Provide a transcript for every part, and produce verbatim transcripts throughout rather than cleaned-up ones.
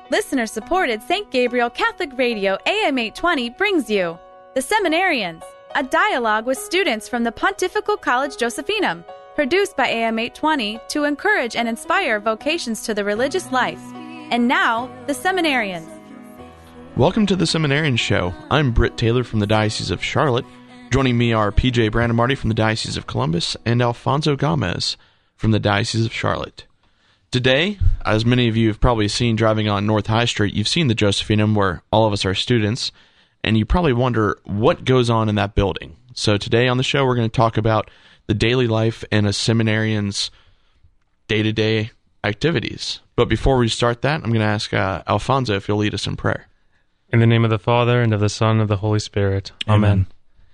Listener-supported Saint Gabriel Catholic Radio A M eight twenty brings you The Seminarians, a dialogue with students from the Pontifical College Josephinum, produced by A M eight twenty to encourage and inspire vocations to the religious life. And now, The Seminarians. Welcome to The Seminarians Show. I'm Britt Taylor from the Diocese of Charlotte. Joining me are P J Brandemarty from the Diocese of Columbus and Alfonso Gomez from the Diocese of Charlotte. Today, as many of you have probably seen driving on North High Street, you've seen the Josephinum where all of us are students, and you probably wonder what goes on in that building. So today on the show, we're going to talk about the daily life and a seminarian's day-to-day activities. But before we start that, I'm going to ask uh, Alfonso if he'll lead us in prayer. In the name of the Father, and of the Son, and of the Holy Spirit. Amen. Amen.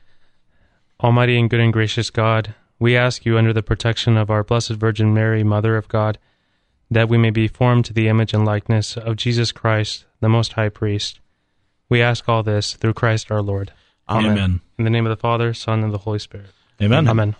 Almighty and good and gracious God, we ask you under the protection of our Blessed Virgin Mary, Mother of God, that we may be formed to the image and likeness of Jesus Christ, the Most High Priest. We ask all this through Christ our Lord. Amen. Amen. In the name of the Father, Son, and the Holy Spirit. Amen. Amen.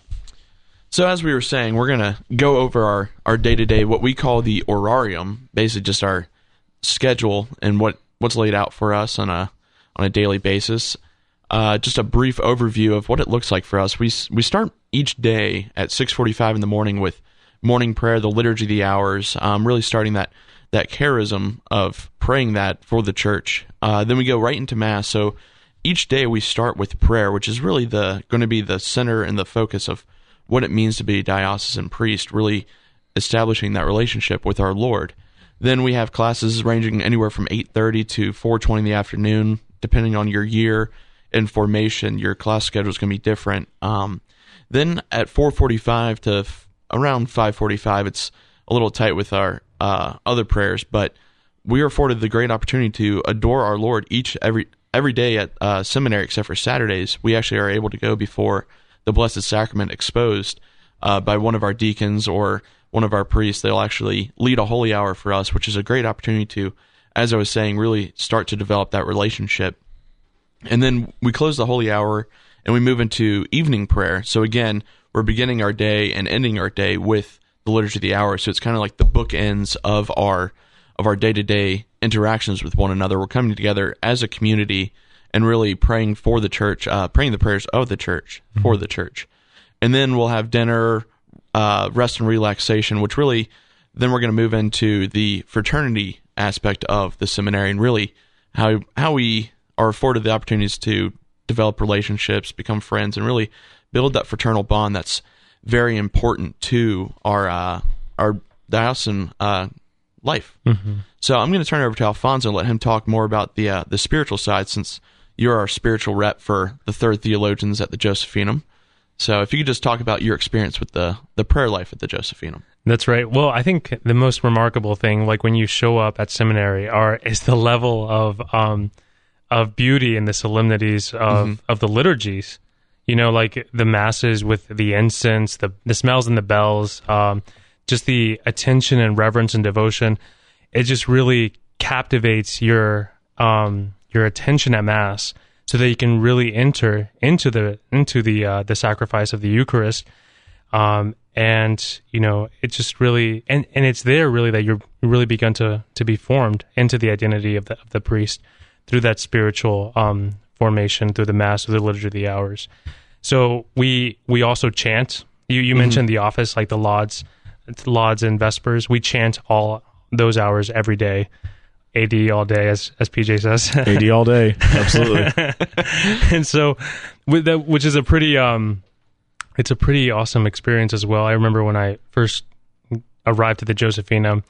So as we were saying, we're going to go over our, our day-to-day, what we call the horarium, basically just our schedule and what, what's laid out for us on a on a daily basis. Uh, just a brief overview of what it looks like for us. We we start each day at six forty-five in the morning with morning prayer, the Liturgy of the Hours, um, really starting that, that charism of praying that for the church. Uh, then we go right into Mass. So each day we start with prayer, which is really the going to be the center and the focus of what it means to be a diocesan priest, really establishing that relationship with our Lord. Then we have classes ranging anywhere from eight thirty to four twenty in the afternoon, depending on your year and formation. Your class schedule is going to be different. Um, then at four forty-five to f- around five forty-five, it's a little tight with our uh, other prayers, but we are afforded the great opportunity to adore our Lord each every every day at uh, seminary, except for Saturdays. We actually are able to go before the Blessed Sacrament exposed uh, by one of our deacons or one of our priests. They'll actually lead a holy hour for us, which is a great opportunity to, as I was saying, really start to develop that relationship. And then we close the holy hour and we move into evening prayer. So again, we're beginning our day and ending our day with the Liturgy of the Hour. So it's kind of like the bookends of our of our day-to-day interactions with one another. We're coming together as a community and really praying for the church, uh, praying the prayers of the church, mm-hmm. for the church. And then we'll have dinner, uh, rest and relaxation, which really, then we're going to move into the fraternity aspect of the seminary and really how how we are afforded the opportunities to develop relationships, become friends, and really build that fraternal bond that's very important to our uh, our diocesan uh, life. Mm-hmm. So I'm going to turn it over to Alfonso and let him talk more about the uh, the spiritual side, since you're our spiritual rep for the Third Theologians at the Josephinum. So if you could just talk about your experience with the, the prayer life at the Josephinum. That's right. Well, I think the most remarkable thing, like when you show up at seminary, are is the level of um, of beauty in the solemnities of, mm-hmm. of the liturgies. You know, like the masses with the incense, the the smells and the bells, um, just the attention and reverence and devotion. It just really captivates your um, your attention at Mass, so that you can really enter into the into the uh, the sacrifice of the Eucharist. Um, and you know, it just really and, and it's there really that you're you really begun to to be formed into the identity of the of the priest through that spiritual um, formation, through the Mass, through the Liturgy of the Hours. So we we also chant. You you mm-hmm. mentioned the office, like the lauds, lauds and vespers. We chant all those hours every day. A D all day, as as P J says. A D all day, absolutely. And so, with that, which is a pretty um, it's a pretty awesome experience as well. I remember when I first arrived at the Josephinum.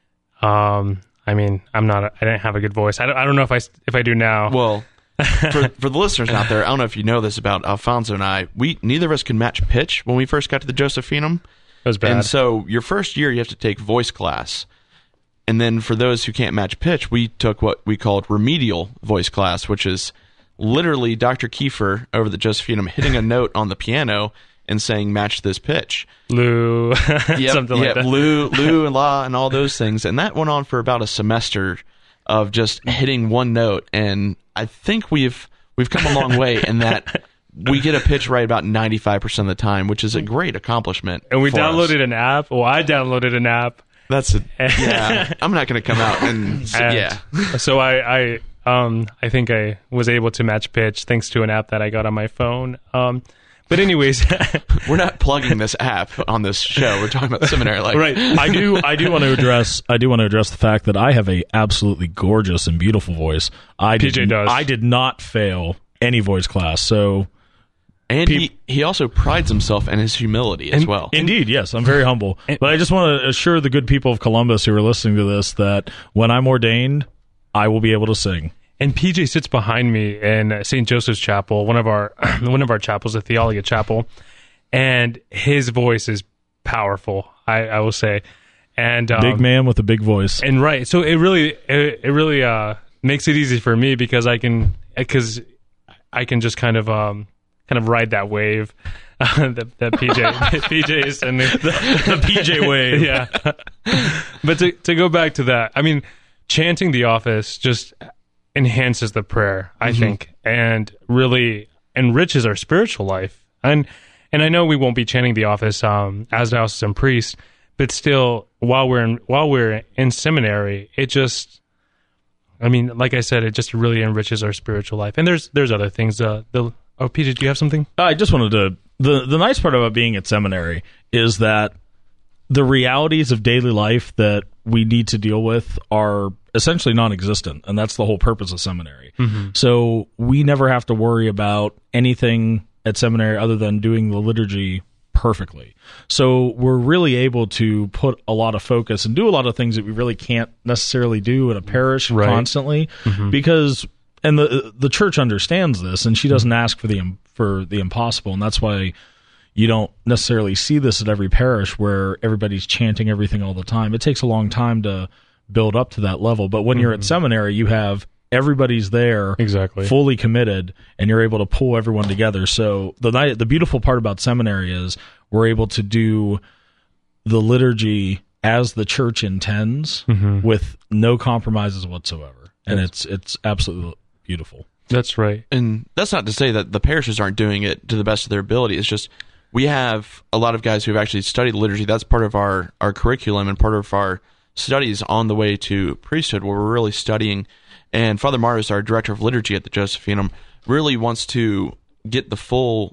Um, I mean, I'm not. A, I didn't have a good voice. I don't, I don't know if I if I do now. Well, for for the listeners out there, I don't know if you know this about Alfonso and I. We neither of us could match pitch when we first got to the Josephinum. It was bad. And so, your first year, you have to take voice class. And then for those who can't match pitch, we took what we called remedial voice class, which is literally Doctor Kiefer over the Josephinum hitting a note on the piano and saying, match this pitch. Lou, yep, something like yep, that. Lou, Lou and La and all those things. And that went on for about a semester of just hitting one note. And I think we've we've come a long way in that we get a pitch right about ninety-five percent of the time, which is a great accomplishment. And we for downloaded us. an app. Well, I downloaded an app. That's a, yeah. I'm not going to come out and, And yeah. So I, I, um, I think I was able to match pitch thanks to an app that I got on my phone. Um, but anyways, We're not plugging this app on this show. We're talking about seminary life. Right. I do. I do want to address. I do want to address the fact that I have a absolutely gorgeous and beautiful voice. I P J did, does. I did not fail any voice class. So And he, he also prides himself in his humility as And- well. indeed, yes, I'm very humble. But I just want to assure the good people of Columbus who are listening to this that when I'm ordained, I will be able to sing. and P J sits behind me in Saint Joseph's Chapel, one of our one of our chapels, the Theologia Chapel, and his voice is powerful. I, I will say, and um, Big man with a big voice. and right. So it really it, it really uh, makes it easy for me because I can because I can just kind of um, kind of ride that wave that, that P J P J is sending. The P J wave. Yeah. But to to go back to that, I mean, chanting the office just enhances the prayer, I think, and really enriches our spiritual life. And and I know we won't be chanting the office um, as diocesan priests, but still, while we're in while we're in seminary, it just, I mean, like I said, it just really enriches our spiritual life. And there's there's other things. Uh, the oh, Peter, do you have something? I just wanted to. The, the nice part about being at seminary is that the realities of daily life that we need to deal with are essentially non-existent, and that's the whole purpose of seminary. Mm-hmm. So we never have to worry about anything at seminary other than doing the liturgy perfectly. So we're really able to put a lot of focus and do a lot of things that we really can't necessarily do in a parish Right. constantly, Mm-hmm. because and the the church understands this, and she doesn't ask for the for the impossible, and that's why you don't necessarily see this at every parish where everybody's chanting everything all the time. It takes a long time to build up to that level, but when you're at seminary, you have everybody's there, Exactly. fully committed, and you're able to pull everyone together. So the ni- the beautiful part about seminary is we're able to do the liturgy as the church intends, Mm-hmm. with no compromises whatsoever, and it's it's absolutely beautiful. That's right. And that's not to say that the parishes aren't doing it to the best of their ability. It's just we have a lot of guys who have actually studied liturgy. That's part of our, our curriculum and part of our studies on the way to priesthood, where we're really studying. And Father Marius, our director of liturgy at the Josephinum, really wants to get the full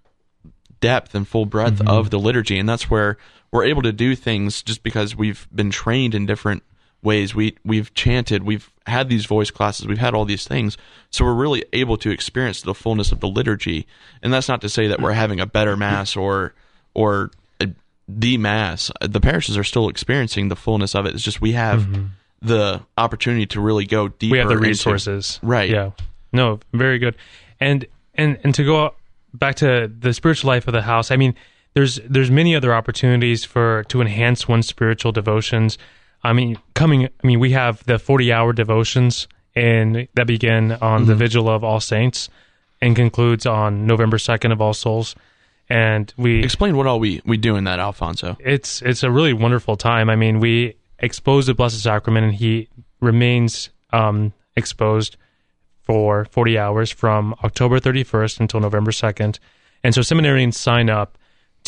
depth and full breadth Mm-hmm. of the liturgy. And that's where we're able to do things just because we've been trained in different ways. We, we've chanted, we've had these voice classes, we've had all these things. So we're really able to experience the fullness of the liturgy. And that's not to say that we're having a better Mass or or a, the Mass. The parishes are still experiencing the fullness of it. It's just we have Mm-hmm. the opportunity to really go deeper. We have the into- resources. Right. Yeah. No, very good. And and and to go back to the spiritual life of the house, I mean, there's there's many other opportunities for to enhance one's spiritual devotions. I mean, coming. I mean, we have the forty-hour devotions, and that begin on the Vigil of All Saints, and concludes on November second of All Souls. And we Explain what all we, we do in that, Alfonso. it's it's a really wonderful time. I mean, we expose the Blessed Sacrament, and he remains um, exposed for forty hours from October thirty-first until November second. And so seminarians sign up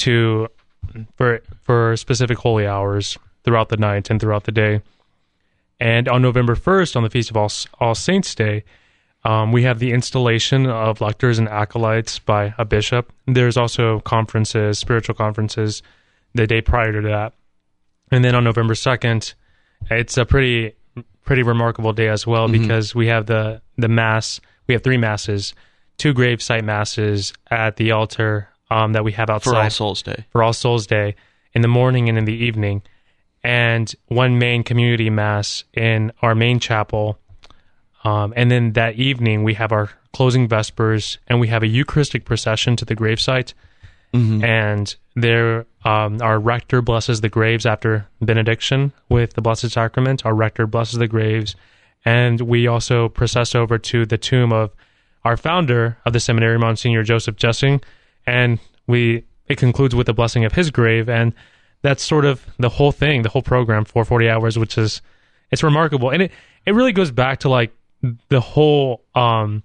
to for for specific holy hours throughout the night and throughout the day. And on November first, on the Feast of All, All Saints' Day, um, we have the installation of lectors and acolytes by a bishop. There's also conferences, spiritual conferences, the day prior to that. And then on November second, it's a pretty pretty remarkable day as well, Mm-hmm. because we have the, the Mass. We have three Masses, two gravesite Masses at the altar um, that we have outside. For All Souls Day. For All Souls Day, in the morning and in the evening, and one main community Mass in our main chapel. Um, and then that evening, we have our closing Vespers, and we have a Eucharistic procession to the gravesite. Mm-hmm. And there, um, our rector blesses the graves after benediction with the Blessed Sacrament. Our rector blesses the graves, and we also process over to the tomb of our founder of the seminary, Monsignor Joseph Jessing, and we it concludes with the blessing of his grave, and that's sort of the whole thing, the whole program for forty hours, which is it's remarkable, and it it really goes back to like the whole um,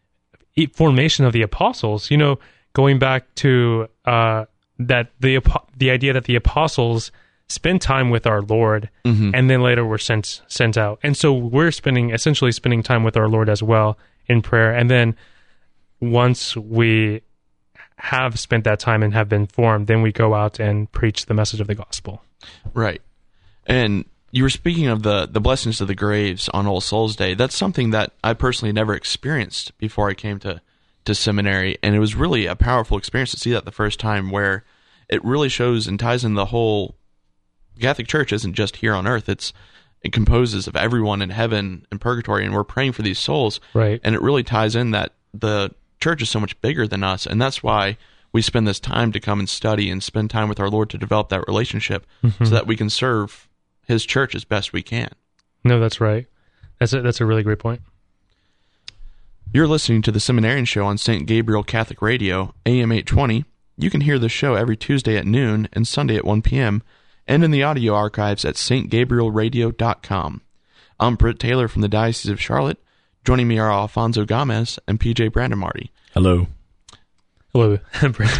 formation of the apostles. You know, going back to uh, that the the idea that the apostles spend time with our Lord, Mm-hmm. and then later we're sent sent out. And so we're spending essentially spending time with our Lord as well in prayer. And then once we have spent that time and have been formed, then we go out and preach the message of the gospel. Right. And you were speaking of the, the blessings of the graves on All Souls Day. That's something that I personally never experienced before I came to, to seminary, and it was really a powerful experience to see that the first time, where it really shows and ties in the whole Catholic Church isn't just here on earth. It's it composes of everyone in heaven and purgatory, and we're praying for these souls. Right. And it really ties in that the church is so much bigger than us, and that's why we spend this time to come and study and spend time with our Lord to develop that relationship, Mm-hmm. so that we can serve His church as best we can. No, that's right. That's a, that's a really great point. You're listening to the Seminarian Show on Saint Gabriel Catholic Radio, A M eight twenty. You can hear the show every Tuesday at noon and Sunday at one p.m., and in the audio archives at s t gabriel radio dot com. I'm Britt Taylor from the Diocese of Charlotte. Joining me are Alfonso Gomez and P J Brandemarty. Hello. Hello, Brent.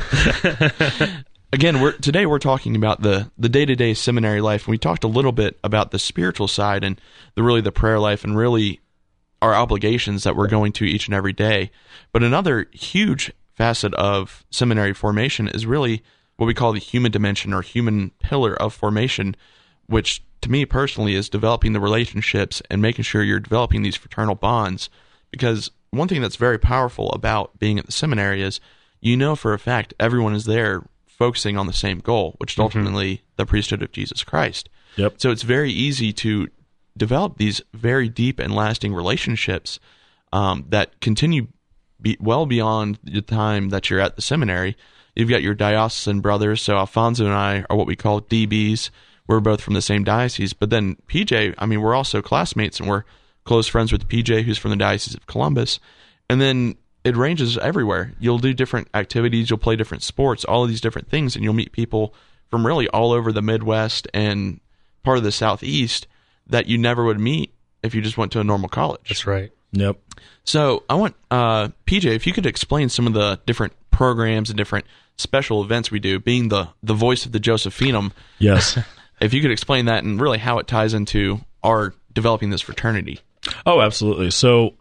Again, we're, today we're talking about the, the day-to-day seminary life, and we talked a little bit about the spiritual side and the really the prayer life and really our obligations that we're going to each and every day. But another huge facet of seminary formation is really what we call the human dimension or human pillar of formation, which to me personally is developing the relationships and making sure you're developing these fraternal bonds. Because one thing that's very powerful about being at the seminary is you know for a fact everyone is there focusing on the same goal, which is ultimately mm-hmm. the priesthood of Jesus Christ. Yep. So it's very easy to develop these very deep and lasting relationships um, that continue be well beyond the time that you're at the seminary. You've got your diocesan brothers, so Alfonso and I are what we call D Bs. We're both from the same diocese, but then P J, I mean, we're also classmates, and we're close friends with P J, who's from the Diocese of Columbus, and then it ranges everywhere. You'll do different activities, you'll play different sports, all of these different things, and you'll meet people from really all over the Midwest and part of the Southeast that you never would meet if you just went to a normal college. That's right. Yep. So I want, uh, P J, if you could explain some of the different programs and different special events we do, being the, the voice of the Josephinum. Yes. If you could explain that and really how it ties into our developing this fraternity. Oh, absolutely. So,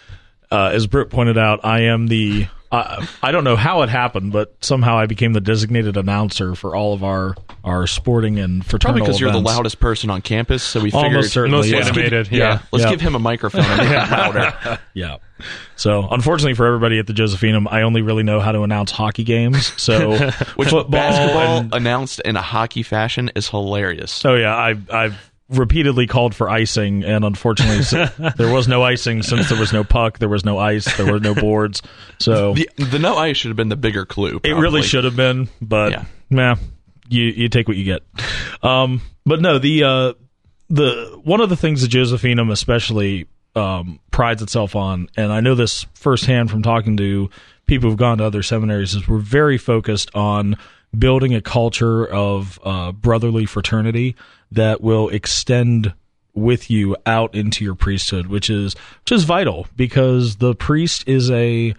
uh, as Britt pointed out, I am the, uh, I don't know how it happened, but somehow I became the designated announcer for all of our, our sporting and fraternal Probably because you're the events. loudest person on campus, so we figured... Almost certainly, Most yeah. animated, yeah. yeah. Let's Yeah. give him a microphone and make him louder. Yeah. So, unfortunately for everybody at the Josephinum, I only really know how to announce hockey games. So, Which football basketball and, announced in a hockey fashion is hilarious. oh yeah, I, I've repeatedly called for icing, and unfortunately, so, there was no icing since there was no puck, there was no ice, there were no boards. So, The, the no ice should have been the bigger clue. it really should have been, but Yeah. nah, you you take what you get. Um, but no, the uh, the one of the things that Josephinum especially um, prides itself on, and I know this firsthand from talking to people who've gone to other seminaries, is we're very focused on building a culture of uh, brotherly fraternity that will extend with you out into your priesthood, which is which is vital, because the priest is a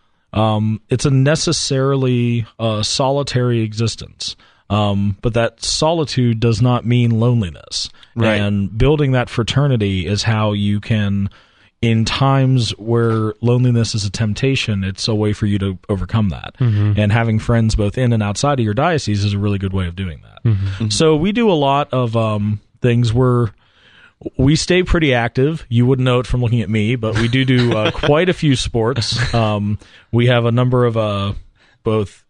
um, it's a necessarily uh, solitary existence. Um, but that solitude does not mean loneliness. Right. And building that fraternity is how you can, in times where loneliness is a temptation, it's a way for you to overcome that. Mm-hmm. And having friends both in and outside of your diocese is a really good way of doing that. Mm-hmm. So we do a lot of um, things where we stay pretty active. You wouldn't know it from looking at me, but we do do uh, quite a few sports. Um, we have a number of uh, both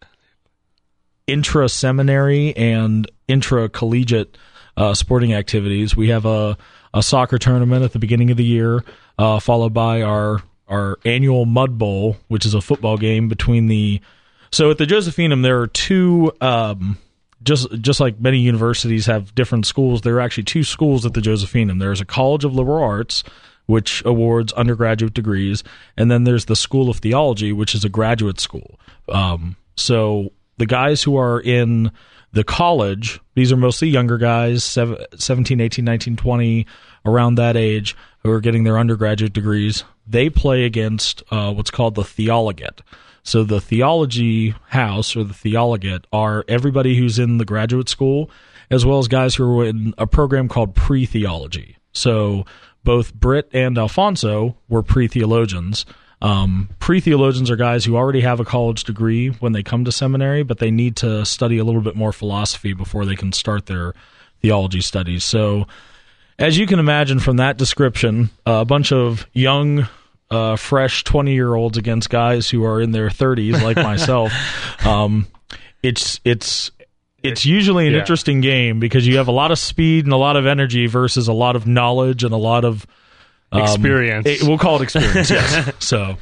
intra-seminary and intra-collegiate uh, sporting activities. We have a, a soccer tournament at the beginning of the year, uh, followed by our our annual Mud Bowl, which is a football game between the... So at the Josephinum, there are two... Um, just just like many universities have different schools, there are actually two schools at the Josephinum. There's a College of Liberal Arts, which awards undergraduate degrees, and then there's the School of Theology, which is a graduate school. Um, so... The guys who are in the college, these are mostly younger guys, seventeen, eighteen, nineteen, twenty, around that age, who are getting their undergraduate degrees. They play against uh, what's called the Theologate. So the theology house, or the Theologate, are everybody who's in the graduate school, as well as guys who were in a program called pre-theology. So both Britt and Alfonso were pre-theologians. Um, pre-theologians are guys who already have a college degree when they come to seminary, but they need to study a little bit more philosophy before they can start their theology studies. So as you can imagine from that description, uh, a bunch of young, uh, fresh twenty-year-olds against guys who are in their thirties, like myself, um, it's it's it's usually an yeah. interesting game because you have a lot of speed and a lot of energy versus a lot of knowledge and a lot of um, experience. It, we'll call it experience, yes. So,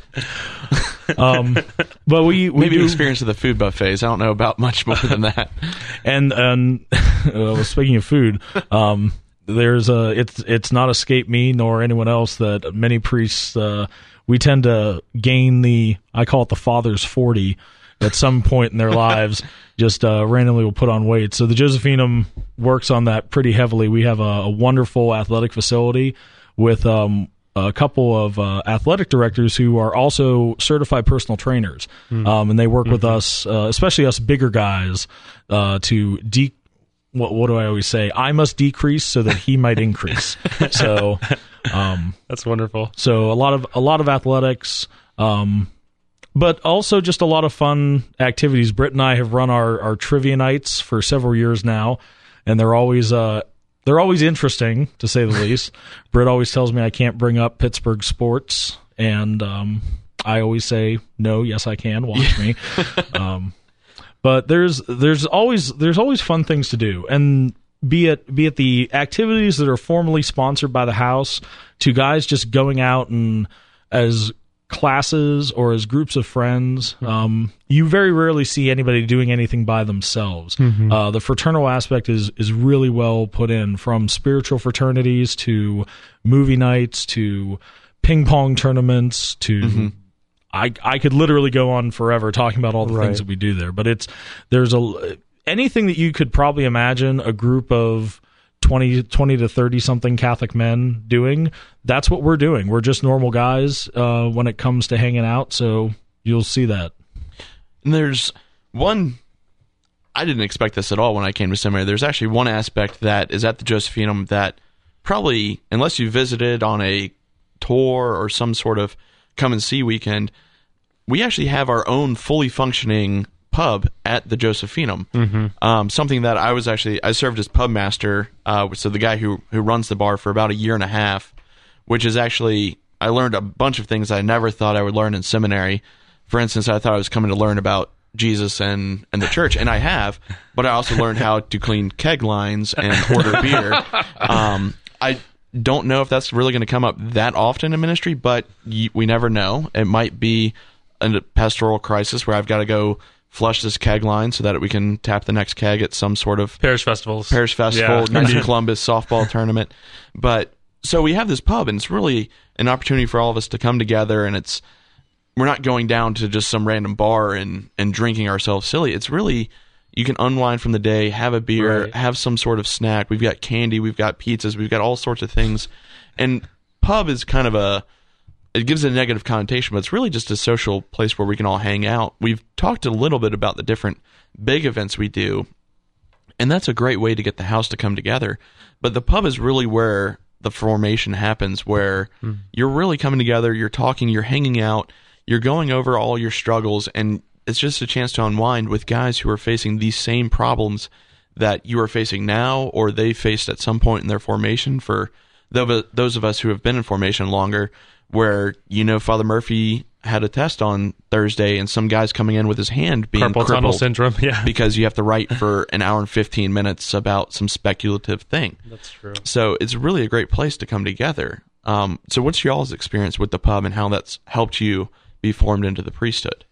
um, but we, we maybe do, experience of the food buffets. I don't know about much more than that. And and well, speaking of food, um, there's a it's it's not escaped me nor anyone else that many priests uh, we tend to gain the I call it the father's forty at some point in their lives. Just uh, randomly will put on weight. So the Josephinum works on that pretty heavily. We have a, a wonderful athletic facility with um, a couple of uh, athletic directors who are also certified personal trainers, mm. um, and they work mm-hmm. with us, uh, especially us bigger guys, uh, to de. What, what do I always say? I must decrease so that he might increase. So um, that's wonderful. So a lot of a lot of athletics. Um, But also just a lot of fun activities. Britt and I have run our, our trivia nights for several years now, and they're always uh they're always interesting, to say the least. Britt always tells me I can't bring up Pittsburgh sports, and um, I always say no, yes I can. Watch me. um, but there's there's always there's always fun things to do, and be it be it the activities that are formally sponsored by the house to guys just going out and as classes or as groups of friends. Um, you very rarely see anybody doing anything by themselves. Mm-hmm. Uh, the fraternal aspect is is really well put in, from spiritual fraternities to movie nights to ping pong tournaments to mm-hmm. I I could literally go on forever talking about all the right. things that we do there. But it's there's a anything that you could probably imagine a group of twenty, twenty to thirty something Catholic men doing. That's what we're doing. We're just normal guys uh, when it comes to hanging out. So you'll see that. And there's one, I didn't expect this at all when I came to seminary. There's actually one aspect that is at the Josephinum that probably, unless you visited on a tour or some sort of come and see weekend, we actually have our own fully functioning pub at the Josephinum. Mm-hmm. Um, something that I was actually, I served as pub master, uh, so the guy who, who runs the bar for about a year and a half, which is actually, I learned a bunch of things I never thought I would learn in seminary. For instance, I thought I was coming to learn about Jesus and, and the church, and I have, but I also learned how to clean keg lines and order beer. Um, I don't know if that's really going to come up that often in ministry, but y- we never know. It might be a pastoral crisis where I've got to go flush this keg line so that we can tap the next keg at some sort of parish festivals, parish festival, yeah. Knights of Columbus softball tournament. But so we have this pub, and it's really an opportunity for all of us to come together. And it's we're not going down to just some random bar and and drinking ourselves silly. It's really you can unwind from the day, have a beer, right. have some sort of snack. We've got candy, we've got pizzas, we've got all sorts of things. And pub is kind of a it gives it a negative connotation, but it's really just a social place where we can all hang out. We've talked a little bit about the different big events we do, and that's a great way to get the house to come together. But the pub is really where the formation happens, where mm. you're really coming together, you're talking, you're hanging out, you're going over all your struggles, and it's just a chance to unwind with guys who are facing these same problems that you are facing now or they faced at some point in their formation. For those of us who have been in formation longer, where, you know, Father Murphy had a test on Thursday and some guy's coming in with his hand being carpal crippled tunnel syndrome, yeah, because you have to write for an hour and fifteen minutes about some speculative thing. That's true. So it's really a great place to come together. Um, so what's y'all's experience with the pub and how that's helped you be formed into the priesthood?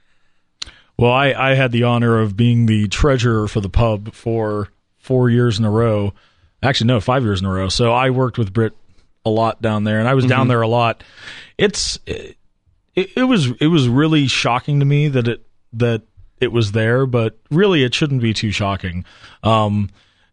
Well, I, I had the honor of being the treasurer for the pub for four years in a row. Actually, no, five years in a row. So I worked with Britt a lot down there, and I was mm-hmm. down there a lot. It's it, it was it was really shocking to me that it that it was there, but really it shouldn't be too shocking. Um,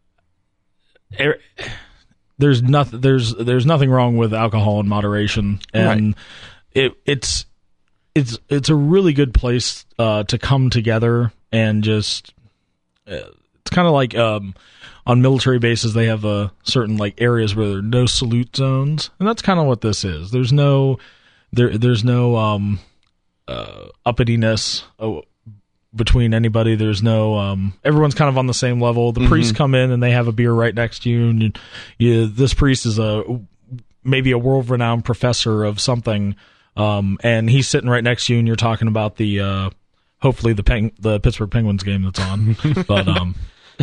er, there's nothing there's there's nothing wrong with alcohol in moderation, and right. it it's it's it's a really good place uh, to come together and just uh, it's kind of like um, on military bases they have uh, certain like areas where there are no salute zones, and that's kind of what this is. There's no there there's no um, uh, uppityness uh, between anybody. There's no um, everyone's kind of on the same level. The mm-hmm. priests come in and they have a beer right next to you, and you, you, this priest is a maybe a world-renowned professor of something, um, and he's sitting right next to you, and you're talking about the uh, hopefully the Peng- the Pittsburgh Penguins game that's on. but um,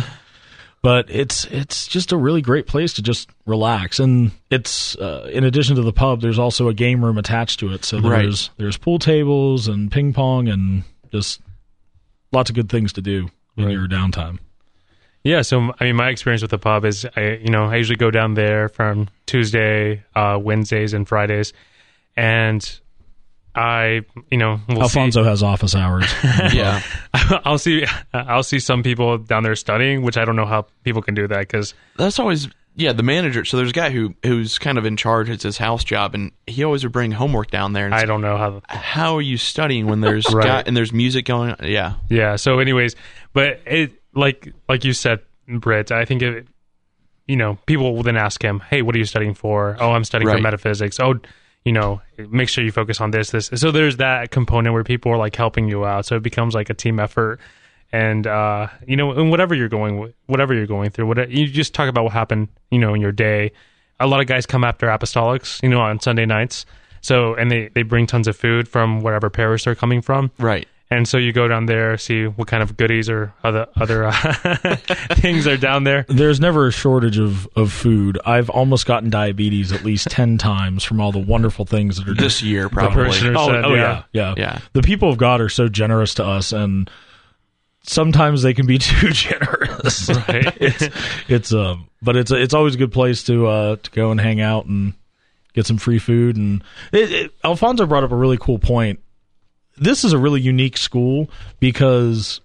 but it's it's just a really great place to just relax, and it's uh, in addition to the pub, there's also a game room attached to it, so there's right. there's pool tables and ping pong and just lots of good things to do in right. your downtime. Yeah, so I mean, my experience with the pub is, I you know, I usually go down there from Tuesday, uh, Wednesdays, and Fridays, and I, you know, we'll Alfonso see. has office hours. yeah, I'll see, I'll see some people down there studying, which I don't know how people can do that because that's always yeah the manager. So there's a guy who who's kind of in charge. It's his house job, and he always would bring homework down there. And I don't know how. How are you studying when there's right. guy, and there's music going on? Yeah, yeah. So, anyways, but it. Like like you said, Britt, I think, it, you know, people will then ask him, hey, what are you studying for? Oh, I'm studying right. for metaphysics. Oh, you know, make sure you focus on this, this. So there's that component where people are like helping you out. So it becomes like a team effort. And, uh, you know, and whatever you're going, whatever you're going through, whatever, you just talk about what happened, you know, in your day. A lot of guys come after apostolics, you know, on Sunday nights. So, and they, they bring tons of food from wherever parish they're coming from. Right. And so you go down there, see what kind of goodies or other other uh, things are down there. There's never a shortage of, of food. I've almost gotten diabetes at least ten times from all the wonderful things that are this year, probably. Oh, said, oh yeah, yeah, yeah. The people of God are so generous to us, and sometimes they can be too generous. Right. it's it's um, but it's it's always a good place to uh to go and hang out and get some free food. And it, it, Alfonso brought up a really cool point. This is a really unique school because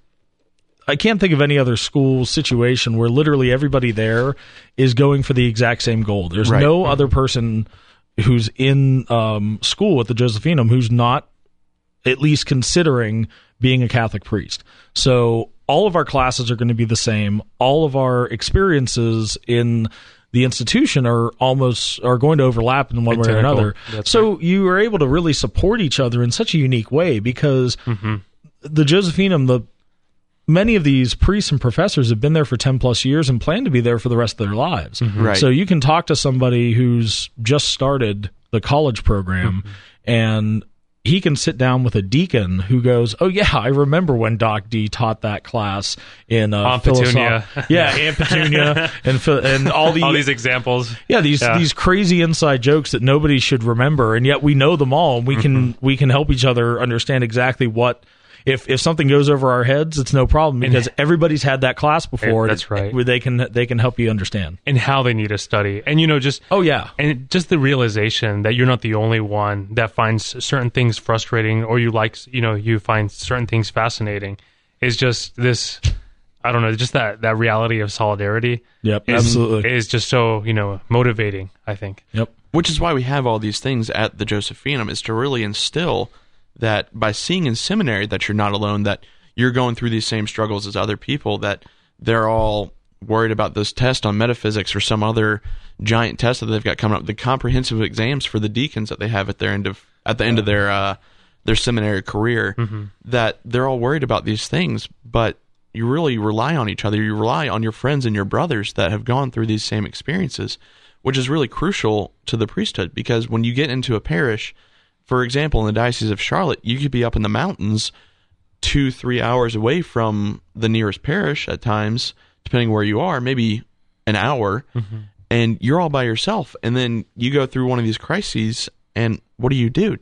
I can't think of any other school situation where literally everybody there is going for the exact same goal. There's right. no other person who's in um, school at the Josephinum who's not at least considering being a Catholic priest. So all of our classes are going to be the same. All of our experiences in the institution are almost are going to overlap in one way or another. That's so right. you are able to really support each other in such a unique way because mm-hmm. the Josephinum, the many of these priests and professors have been there for ten plus years and plan to be there for the rest of their lives. Mm-hmm. Right. So you can talk to somebody who's just started the college program mm-hmm. and he can sit down with a deacon who goes, oh, yeah, I remember when Doc D taught that class in uh, Aunt Petunia. Philosoph- yeah, Aunt Petunia and and all, the, all these examples. Yeah, these yeah. these crazy inside jokes that nobody should remember, and yet we know them all, and we can mm-hmm. we can help each other understand exactly what. If if something goes over our heads, it's no problem because everybody's had that class before. That's right. Where they can they can help you understand and how they need to study, and you know just oh yeah, and just the realization that you're not the only one that finds certain things frustrating, or you like you know you find certain things fascinating, is just this. I don't know, just that that reality of solidarity. Yep, is, absolutely is just so you know motivating. I think. Yep. Which is why we have all these things at the Josephinum, is to really instill that by seeing in seminary that you're not alone, that you're going through these same struggles as other people, that they're all worried about this test on metaphysics or some other giant test that they've got coming up, the comprehensive exams for the deacons that they have at their end of at the end of their uh, their seminary career, mm-hmm. that they're all worried about these things, but you really rely on each other. You rely on your friends and your brothers that have gone through these same experiences, which is really crucial to the priesthood, because when you get into a parish, for example, in the Diocese of Charlotte, you could be up in the mountains two, three hours away from the nearest parish at times, depending where you are, maybe an hour, mm-hmm. and you're all by yourself. And then you go through one of these crises, and what do you do?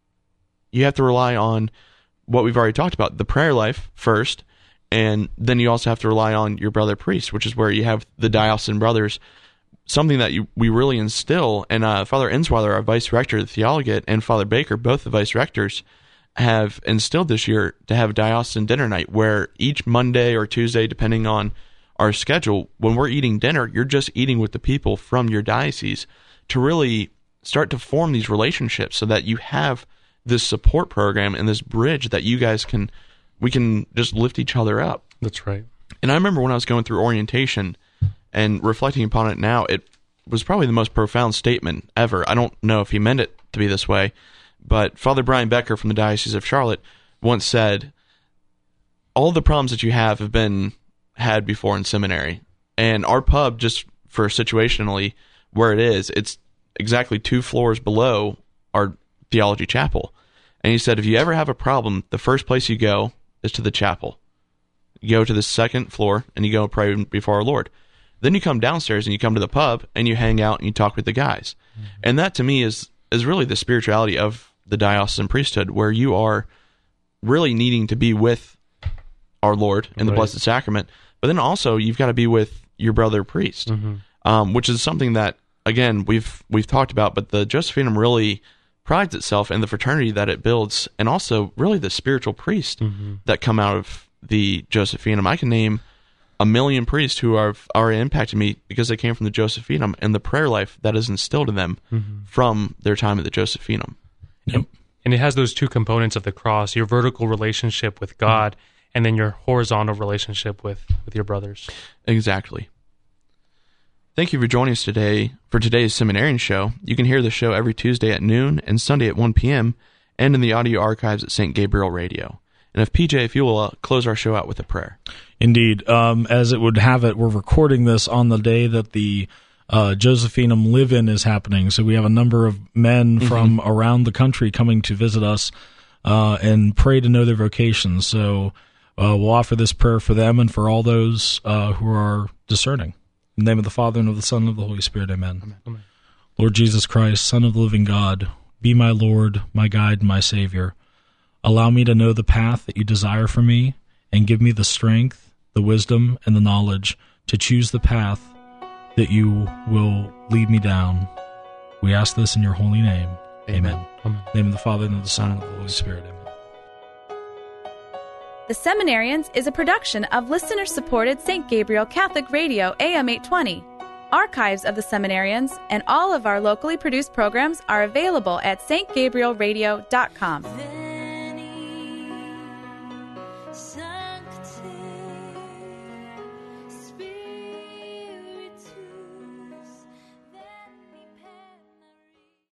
You have to rely on what we've already talked about, the prayer life first, and then you also have to rely on your brother priest, which is where you have the diocesan brothers, something that you, we really instill, and uh, Father Ensweiler, our vice rector of the Theologate, and Father Baker, both the vice rectors, have instilled this year to have diocesan dinner night, where each Monday or Tuesday, depending on our schedule, when we're eating dinner, you're just eating with the people from your diocese to really start to form these relationships so that you have this support program and this bridge that you guys can, we can just lift each other up. That's right. And I remember when I was going through orientation, And reflecting upon it now, it was probably the most profound statement ever. I don't know if he meant it to be this way, but Father Brian Becker from the Diocese of Charlotte once said, all the problems that you have have been had before in seminary. And our pub, just for situationally where it is, it's exactly two floors below our theology chapel. And he said, if you ever have a problem, the first place you go is to the chapel. You go to the second floor and you go pray before our Lord. Then you come downstairs and you come to the pub and you hang out and you talk with the guys. Mm-hmm. And that to me is is really the spirituality of the diocesan priesthood, where you are really needing to be with our Lord in the right. Blessed Sacrament, but then also you've got to be with your brother priest, mm-hmm. um, which is something that, again, we've we've talked about, but the Josephinum really prides itself in the fraternity that it builds, and also really the spiritual priests mm-hmm. that come out of the Josephinum. I can name a million priests who have already impacted me because they came from the Josephinum and the prayer life that is instilled in them mm-hmm. from their time at the Josephinum. Yep. And it has those two components of the cross, your vertical relationship with God mm-hmm. and then your horizontal relationship with, with your brothers. Exactly. Thank you for joining us today for today's Seminarian Show. You can hear the show every Tuesday at noon and Sunday at one p.m. and in the audio archives at Saint Gabriel Radio. And if P J, if you will uh, close our show out with a prayer. Indeed. Um, as it would have it, we're recording this on the day that the uh, Josephinum live-in is happening. So we have a number of men mm-hmm. from around the country coming to visit us uh, and pray to know their vocations. So uh, we'll offer this prayer for them and for all those uh, who are discerning. In the name of the Father, and of the Son, and of the Holy Spirit, amen. Amen. Amen. Lord Jesus Christ, Son of the living God, be my Lord, my guide, and my Savior. Allow me to know the path that you desire for me, and give me the strength, the wisdom, and the knowledge to choose the path that you will lead me down. We ask this in your holy name. Amen. Amen. Amen. In the name of the Father, and of the Son, and of the Holy Spirit. Amen. The Seminarians is a production of listener-supported Saint Gabriel Catholic Radio A M eight twenty. Archives of the Seminarians and all of our locally produced programs are available at s t gabriel radio dot com.